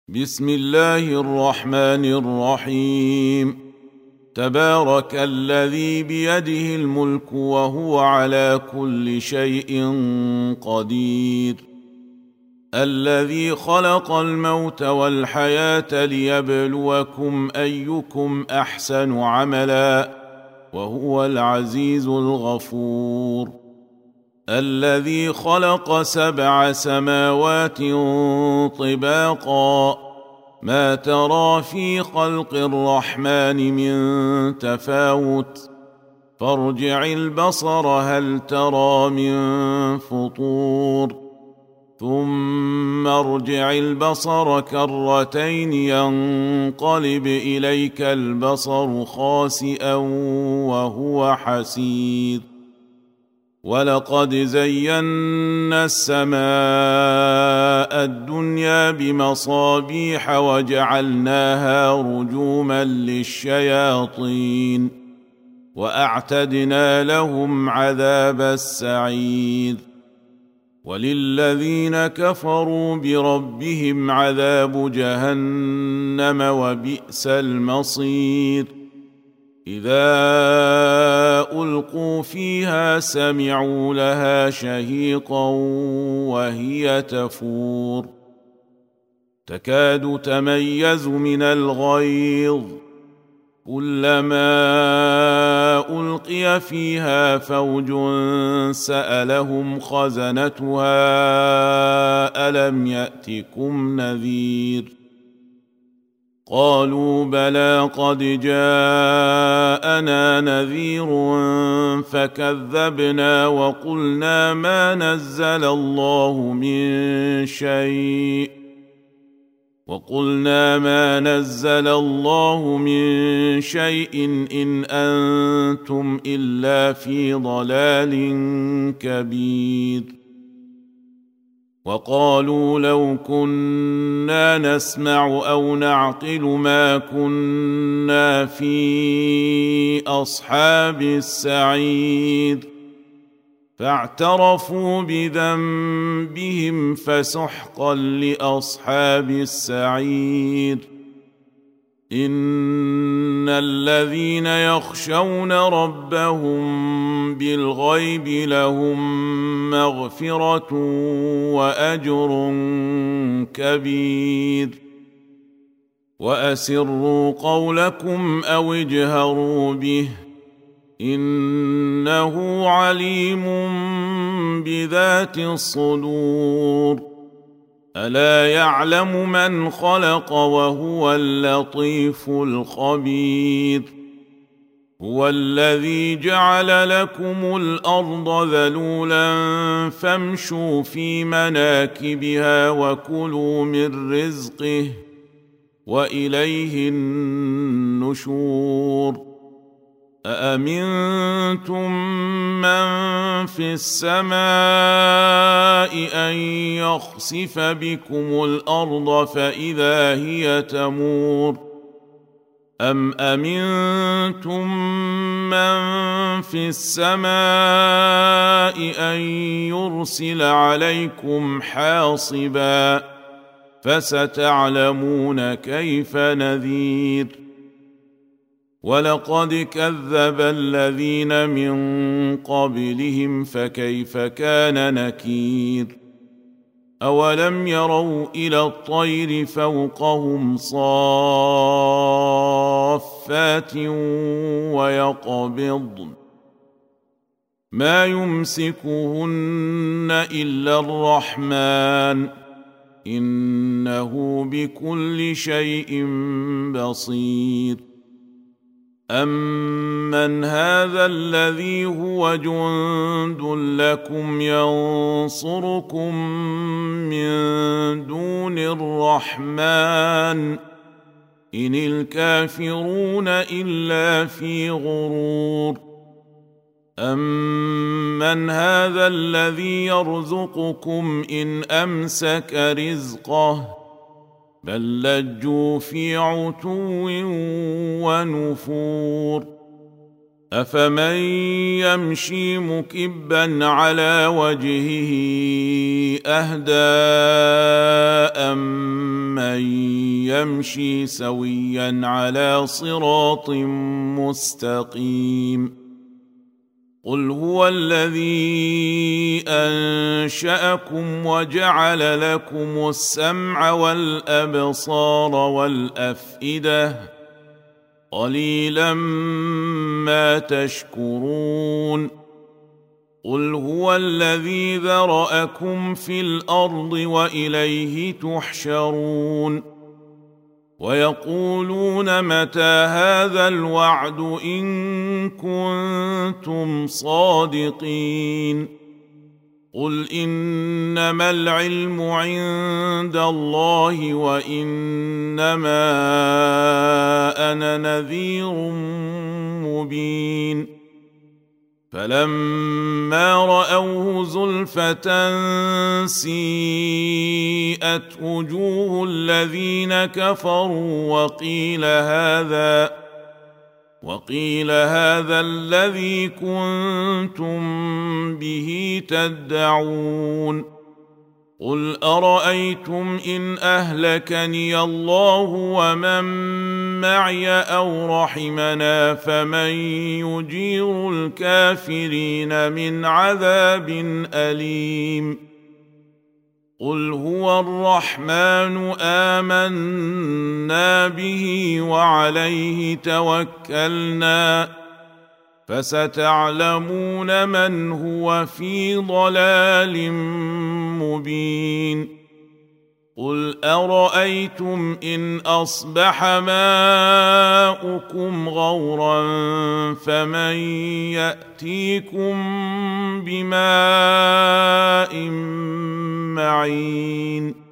بسم الله الرحمن الرحيم. تبارك الذي بيده الملك وهو على كل شيء قدير. الذي خلق الموت والحياة ليبلوكم أيكم أحسن عملا وهو العزيز الغفور. الذي خلق 7 سماوات طباقا ما ترى في خلق الرحمن من تفاوت فارجع البصر هل ترى من فطور ثم ارجع البصر كرتين ينقلب إليك البصر خاسئا وهو حسير. ولقد زينا السماء الدنيا بمصابيح وجعلناها رجوما للشياطين وأعتدنا لهم عذاب السعير. وللذين كفروا بربهم عذاب جهنم وبئس المصير. إذا ألقوا فيها سمعوا لها شهيقا وهي تفور تكاد تميز من الغيظ كلما ألقي فيها فوج سألهم خزنتها ألم يأتكم نذير قالوا بلى قد جاءنا نذير فكذبنا وقلنا ما نزل الله من شيء إن أنتم إلا في ضلال كبير. وقالوا لو كنا نسمع أو نعقل ما كنا في أصحاب السعير فاعترفوا بذنبهم فسحقا لأصحاب السعير. إن الذين يخشون ربهم بالغيب لهم مغفرة وأجر كبير. وأسروا قولكم أو اجهروا به إنه عليم بذات الصدور. ألا يعلم من خلق وهو اللطيف الخبير. هو الذي جعل لكم الأرض ذلولا فامشوا في مناكبها وكلوا من رزقه وإليه النشور. أأمنتم من في السماء أن يخسف بكم الأرض فإذا هي تمور أم أمنتم من في السماء أن يرسل عليكم حاصبا فستعلمون كيف نذير. ولقد كذب الذين من قبلهم فكيف كان نكير. أولم يروا إلى الطير فوقهم صافات ويقبضن ما يمسكهن إلا الرحمن إنه بكل شيء بصير. أمن هذا الذي هو جند لكم ينصركم من دون الرحمن إن الكافرون إلا في غرور. أمن هذا الذي يرزقكم إن أمسك رزقه بل لجوا في عتو ونفور. أفمن يمشي مكبا على وجهه أهدى أمن يمشي سويا على صراط مستقيم قل هو الذي أنشأكم وجعل لكم السمع والأبصار والأفئدة قليلا ما تشكرون قل هو الذي ذرأكم في الأرض وإليه تحشرون ويقولون متى هذا الوعد إن كنتم صادقين قل إنما العلم عند الله وإنما أنا نذير مبين فلما رأوه زلفة سيئت وجوه الذين كفروا وقيل هذا الذي كنتم به تدعون قل أرأيتم إن أهلكني الله ومن معي أو رحمنا فمن يجير الكافرين من عذاب أليم قل هو الرحمن آمنا به وعليه توكلنا فستعلمون من هو في ضلال مبين قل أرأيتم إن أصبح ماؤكم غورا فمن يأتيكم بماء معين